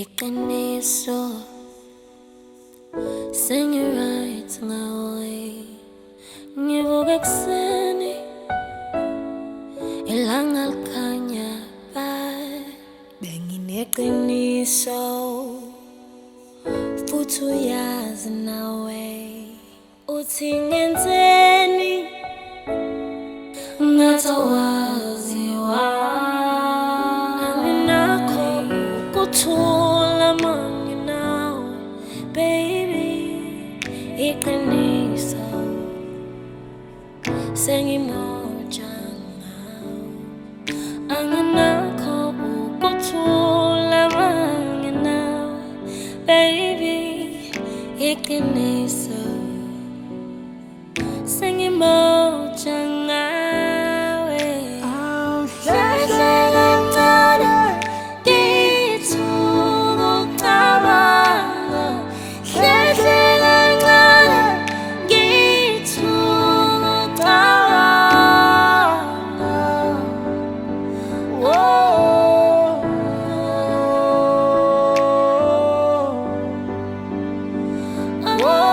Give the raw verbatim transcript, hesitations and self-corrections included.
Iqiniso sengi-right ngawe, ngivuka ekuseni ilanga likhanya ba, bengineqiniso futhi uyazi nawe uthi ngenzeni ngathi awaziwa, anginakho kuthula manginawe baby, iqiniso sengimoja ngawe, anginakho ukuthula manginawe baby, iqiniso sengimoja ngawe. Hlahle kancane ngithuka ukucabanga, hlahle kancane ngithuka ukucabanga. Whoa, whoa.